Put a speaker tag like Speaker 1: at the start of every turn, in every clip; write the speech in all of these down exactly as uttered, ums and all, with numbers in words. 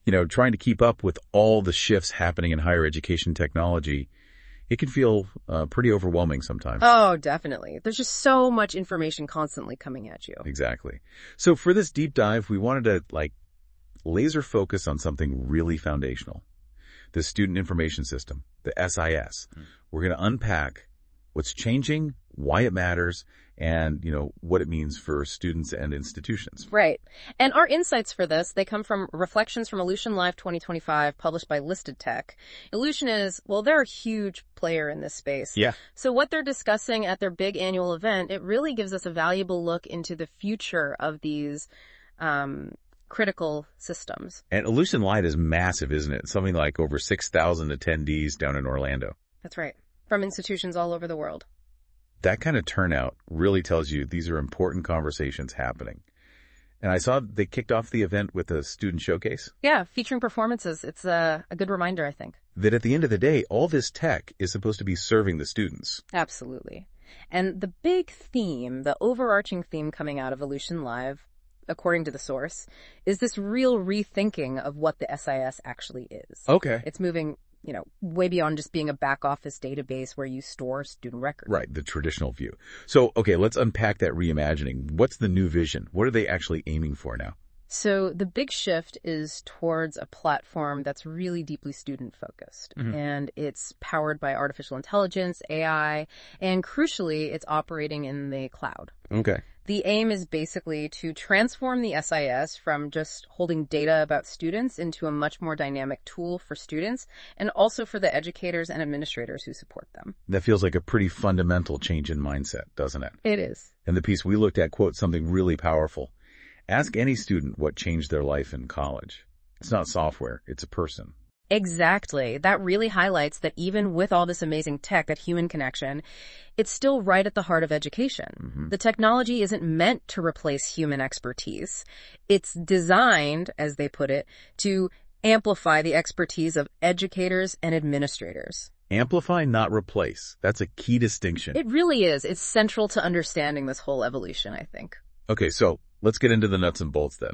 Speaker 1: You know, trying to keep up with all the shifts happening in higher education technology, it can feel uh, pretty overwhelming sometimes.
Speaker 2: Oh, definitely. There's just so much information constantly coming at you.
Speaker 1: Exactly. So for this deep dive, we wanted to like laser focus on something really foundational. The Student Information System, the S I S. Mm. We're going to unpack what's changing, why it matters, and, you know, what it means for students and institutions.
Speaker 2: Right. And our insights for this, they come from Reflections from Ellucian Live twenty twenty-five, published by Listed Tech. Ellucian is, well, they're a huge player in this space.
Speaker 1: Yeah.
Speaker 2: So what they're discussing at their big annual event, it really gives us a valuable look into the future of these um critical systems.
Speaker 1: And Ellucian Live is massive, isn't it? Something like over six thousand attendees down in Orlando.
Speaker 2: That's right. From institutions all over the world.
Speaker 1: That kind of turnout really tells you these are important conversations happening. And I saw they kicked off the event with a student showcase.
Speaker 2: Yeah, featuring performances. It's a, a good reminder, I think.
Speaker 1: That at the end of the day, all this tech is supposed to be serving the students.
Speaker 2: Absolutely. And the big theme, the overarching theme coming out of Ellucian Live, according to the source, is this real rethinking of what the S I S actually is.
Speaker 1: Okay.
Speaker 2: It's moving, you know, way beyond just being a back office database where you store student records.
Speaker 1: Right, the traditional view. So, okay, let's unpack that reimagining. What's the new vision? What are they actually aiming for now?
Speaker 2: So the big shift is towards a platform that's really deeply student-focused. Mm-hmm. And it's powered by artificial intelligence, A I, and crucially, it's operating in the cloud.
Speaker 1: Okay.
Speaker 2: The aim is basically to transform the S I S from just holding data about students into a much more dynamic tool for students and also for the educators and administrators who support them.
Speaker 1: That feels like a pretty fundamental change in mindset, doesn't it?
Speaker 2: It is.
Speaker 1: And the piece we looked at quotes something really powerful. Ask any student what changed their life in college. It's not software, it's a person.
Speaker 2: Exactly. That really highlights that even with all this amazing tech, that human connection, it's still right at the heart of education. Mm-hmm. The technology isn't meant to replace human expertise. It's designed, as they put it, to amplify the expertise of educators and administrators.
Speaker 1: Amplify, not replace. That's a key distinction.
Speaker 2: It really is. It's central to understanding this whole evolution, I think.
Speaker 1: Okay, so let's get into the nuts and bolts then.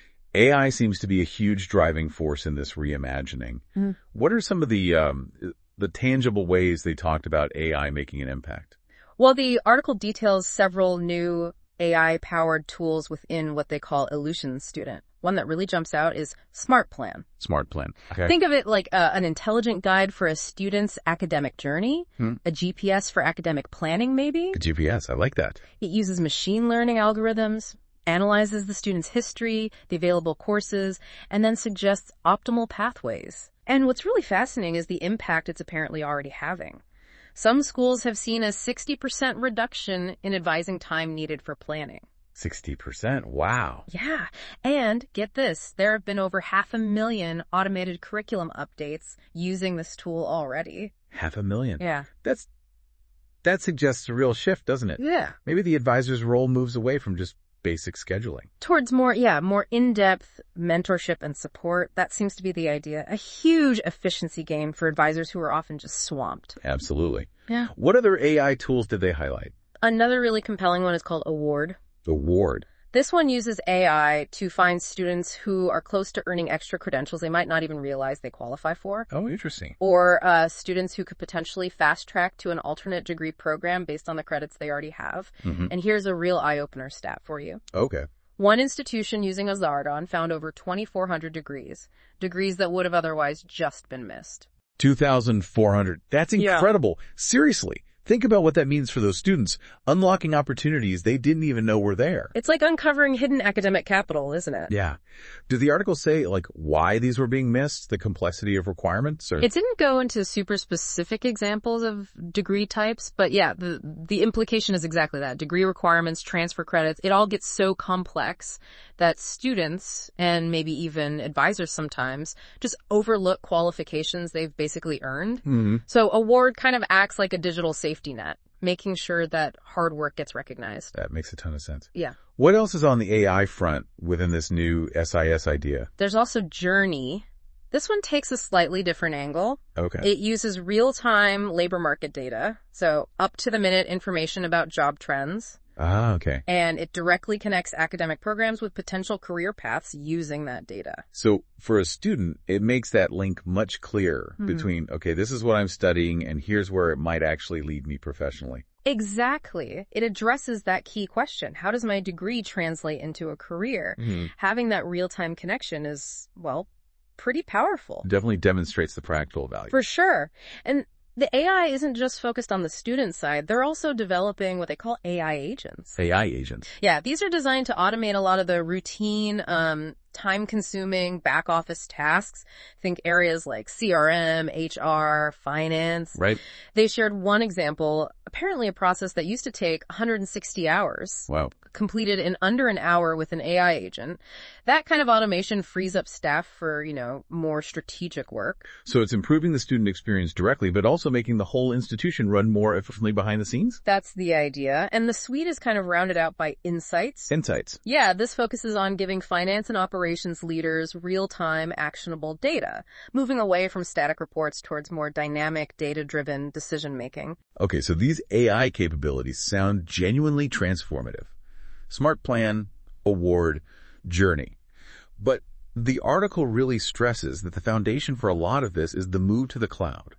Speaker 1: A I seems to be a huge driving force in this reimagining. Mm. What are some of the um, the tangible ways they talked about A I making an impact?
Speaker 2: Well, the article details several new A I-powered tools within what they call Ellucian Student. One that really jumps out is Smart Plan.
Speaker 1: Smart Plan. Okay.
Speaker 2: Think of it like uh, an intelligent guide for a student's academic journey, hmm. a G P S for academic planning, maybe.
Speaker 1: A G P S, I like that.
Speaker 2: It uses machine learning algorithms, analyzes the student's history, the available courses, and then suggests optimal pathways. And what's really fascinating is the impact it's apparently already having. Some schools have seen a sixty percent reduction in advising time needed for planning.
Speaker 1: sixty percent? Wow.
Speaker 2: Yeah. And get this, there have been over half a million automated curriculum updates using this tool already.
Speaker 1: Half a million?
Speaker 2: Yeah.
Speaker 1: That's, that suggests a real shift, doesn't it?
Speaker 2: Yeah.
Speaker 1: Maybe the advisor's role moves away from just basic scheduling.
Speaker 2: Towards more, yeah, more in-depth mentorship and support. That seems to be the idea. A huge efficiency gain for advisors who are often just swamped.
Speaker 1: Absolutely.
Speaker 2: Yeah.
Speaker 1: What other A I tools did they highlight?
Speaker 2: Another really compelling one is called Award.
Speaker 1: Award.
Speaker 2: This one uses A I to find students who are close to earning extra credentials they might not even realize they qualify for.
Speaker 1: Oh, interesting.
Speaker 2: Or uh, students who could potentially fast track to an alternate degree program based on the credits they already have. Mm-hmm. And here's a real eye-opener stat for you.
Speaker 1: Okay.
Speaker 2: One institution using Azardon found over twenty-four hundred degrees, degrees that would have otherwise just been missed.
Speaker 1: two thousand four hundred. That's incredible. Yeah. Seriously. Think about what that means for those students, unlocking opportunities they didn't even know were there.
Speaker 2: It's like uncovering hidden academic capital, isn't it?
Speaker 1: Yeah. Did the article say, like, why these were being missed, the complexity of requirements? Or?
Speaker 2: It didn't go into super specific examples of degree types, but yeah, the the implication is exactly that. Degree requirements, transfer credits, it all gets so complex that students, and maybe even advisors sometimes, just overlook qualifications they've basically earned. Mm-hmm. So Award kind of acts like a digital safety net, making sure that hard work gets recognized.
Speaker 1: That makes a ton of sense.
Speaker 2: Yeah.
Speaker 1: What else is on the A I front within this new S I S idea?
Speaker 2: There's also Journey. This one takes a slightly different angle.
Speaker 1: Okay.
Speaker 2: It uses real-time labor market data, so up-to-the-minute information about job trends.
Speaker 1: Ah, okay.
Speaker 2: And it directly connects academic programs with potential career paths using that data.
Speaker 1: So for a student, it makes that link much clearer
Speaker 2: Mhm.
Speaker 1: between, okay, this is what I'm studying and here's where it might actually lead me professionally.
Speaker 2: Exactly. It addresses that key question. How does my degree translate into a career?
Speaker 1: Mm-hmm.
Speaker 2: Having that real-time connection is, well, pretty powerful.
Speaker 1: Definitely demonstrates the practical value.
Speaker 2: For sure. And the A I isn't just focused on the student side. They're also developing what they call A I agents.
Speaker 1: A I agents.
Speaker 2: Yeah, these are designed to automate a lot of the routine, um, time-consuming back office tasks. Think areas like C R M, H R, finance.
Speaker 1: Right.
Speaker 2: They shared one example, apparently a process that used to take one hundred sixty hours.
Speaker 1: Wow.
Speaker 2: Completed in under an hour with an A I agent. That kind of automation frees up staff for, you know, more strategic work.
Speaker 1: So it's improving the student experience directly, but also making the whole institution run more efficiently behind the scenes?
Speaker 2: That's the idea. And the suite is kind of rounded out by insights.
Speaker 1: Insights.
Speaker 2: Yeah, this focuses on giving finance and operations leaders real-time actionable data, moving away from static reports towards more dynamic, data-driven decision-making.
Speaker 1: Okay, so these A I capabilities sound genuinely transformative. Smart plan, award, journey. But the article really stresses that the foundation for a lot of this is the move to the cloud.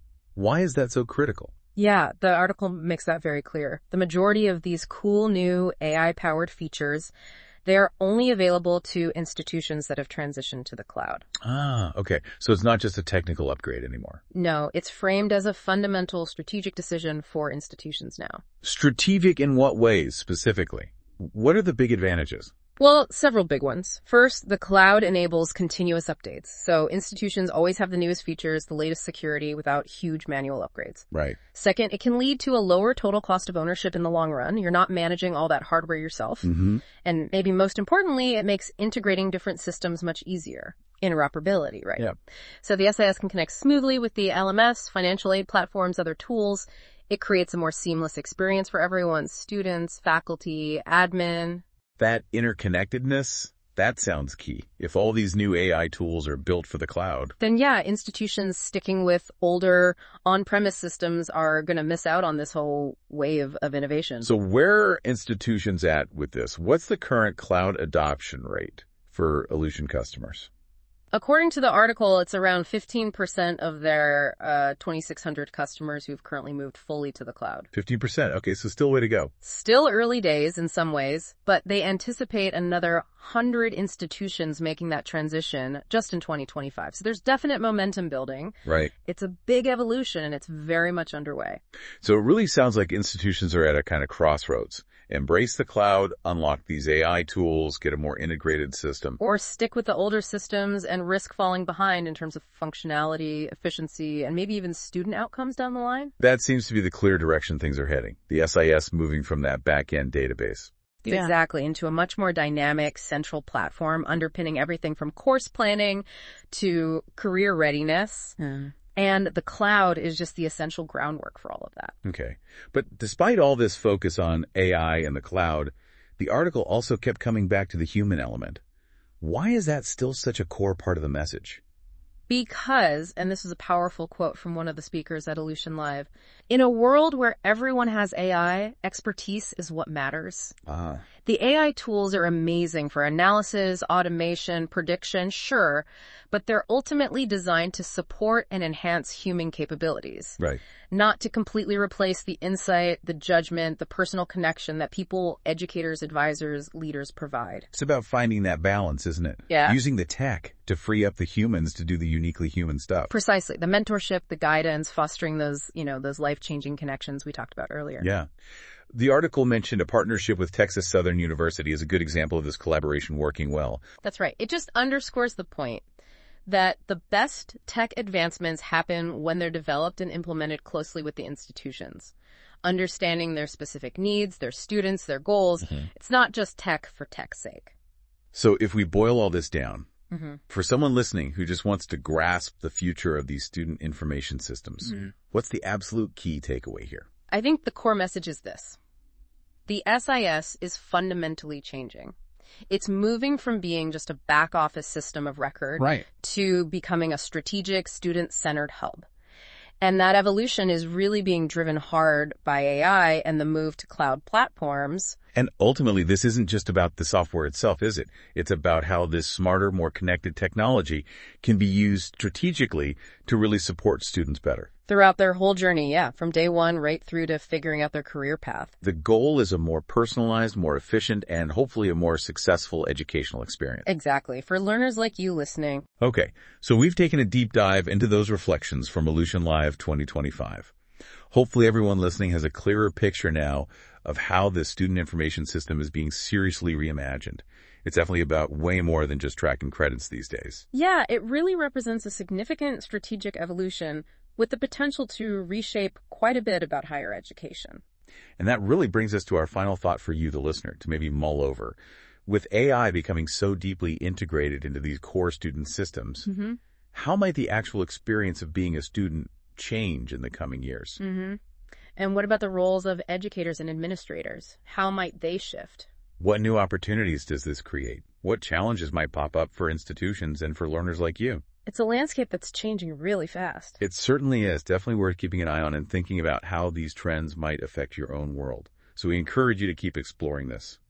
Speaker 1: Why is that so critical?
Speaker 2: Yeah, the article makes that very clear. The majority of these cool new A I-powered features, they are only available to institutions that have transitioned to the cloud.
Speaker 1: Ah, okay. So it's not just a technical upgrade anymore.
Speaker 2: No, it's framed as a fundamental strategic decision for institutions now.
Speaker 1: Strategic in what ways specifically? What are the big advantages?
Speaker 2: Well, several big ones. First, the cloud enables continuous updates. So institutions always have the newest features, the latest security without huge manual upgrades.
Speaker 1: Right.
Speaker 2: Second, it can lead to a lower total cost of ownership in the long run. You're not managing all that hardware yourself.
Speaker 1: Mm-hmm.
Speaker 2: And maybe most importantly, it makes integrating different systems much easier. Interoperability, right?
Speaker 1: Yeah.
Speaker 2: So the S I S can connect smoothly with the L M S, financial aid platforms, other tools. It creates a more seamless experience for everyone, students, faculty, admin.
Speaker 1: That interconnectedness, that sounds key. If all these new A I tools are built for the cloud.
Speaker 2: Then yeah, institutions sticking with older on-premise systems are going to miss out on this whole wave of innovation.
Speaker 1: So where are institutions at with this? What's the current cloud adoption rate for Ellucian customers?
Speaker 2: According to the article, it's around fifteen percent of their uh, twenty-six hundred customers who've currently moved fully to the cloud.
Speaker 1: fifteen percent. Okay, so still way to go.
Speaker 2: Still early days in some ways, but they anticipate another one hundred institutions making that transition just in twenty twenty-five. So there's definite momentum building.
Speaker 1: Right.
Speaker 2: It's a big evolution and it's very much underway.
Speaker 1: So it really sounds like institutions are at a kind of crossroads. Embrace the cloud, unlock these A I tools, get a more integrated system.
Speaker 2: Or stick with the older systems and risk falling behind in terms of functionality, efficiency, and maybe even student outcomes down the line.
Speaker 1: That seems to be the clear direction things are heading. The S I S moving from that back-end database.
Speaker 2: Yeah. Exactly, into a much more dynamic central platform underpinning everything from course planning to career readiness. Mm. And the cloud is just the essential groundwork for all of that.
Speaker 1: Okay. But despite all this focus on A I and the cloud, the article also kept coming back to the human element. Why is that still such a core part of the message?
Speaker 2: Because, and this is a powerful quote from one of the speakers at Ellucian Live, in a world where everyone has A I, expertise is what matters.
Speaker 1: Ah.
Speaker 2: The A I tools are amazing for analysis, automation, prediction, sure, but they're ultimately designed to support and enhance human capabilities.
Speaker 1: Right.
Speaker 2: Not to completely replace the insight, the judgment, the personal connection that people, educators, advisors, leaders provide.
Speaker 1: It's about finding that balance, isn't it?
Speaker 2: Yeah.
Speaker 1: Using the tech to free up the humans to do the uniquely human stuff.
Speaker 2: Precisely. The mentorship, the guidance, fostering those, you know, those life-changing connections we talked about earlier.
Speaker 1: Yeah. The article mentioned a partnership with Texas Southern University as a good example of this collaboration working well.
Speaker 2: That's right. It just underscores the point that the best tech advancements happen when they're developed and implemented closely with the institutions, understanding their specific needs, their students, their goals. Mm-hmm. It's not just tech for tech's sake.
Speaker 1: So if we boil all this down,
Speaker 2: mm-hmm.
Speaker 1: for someone listening who just wants to grasp the future of these student information systems, mm-hmm. what's the absolute key takeaway here?
Speaker 2: I think the core message is this. The S I S is fundamentally changing. It's moving from being just a back office system of record
Speaker 1: right.
Speaker 2: to becoming a strategic, student-centered hub. And that evolution is really being driven hard by A I and the move to cloud platforms.
Speaker 1: And ultimately, this isn't just about the software itself, is it? It's about how this smarter, more connected technology can be used strategically to really support students better.
Speaker 2: Throughout their whole journey, yeah, from day one right through to figuring out their career path.
Speaker 1: The goal is a more personalized, more efficient, and hopefully a more successful educational experience.
Speaker 2: Exactly. For learners like you listening.
Speaker 1: Okay, so we've taken a deep dive into those reflections from Ellucian Live twenty twenty-five. Hopefully everyone listening has a clearer picture now of how the student information system is being seriously reimagined. It's definitely about way more than just tracking credits these days.
Speaker 2: Yeah, it really represents a significant strategic evolution with the potential to reshape quite a bit about higher education.
Speaker 1: And that really brings us to our final thought for you, the listener, to maybe mull over. With A I becoming so deeply integrated into these core student systems,
Speaker 2: Mm-hmm.
Speaker 1: how might the actual experience of being a student change in the coming years?
Speaker 2: Mm-hmm. And what about the roles of educators and administrators? How might they shift?
Speaker 1: What new opportunities does this create? What challenges might pop up for institutions and for learners like you?
Speaker 2: It's a landscape that's changing really fast.
Speaker 1: It certainly is. Definitely worth keeping an eye on and thinking about how these trends might affect your own world. So we encourage you to keep exploring this.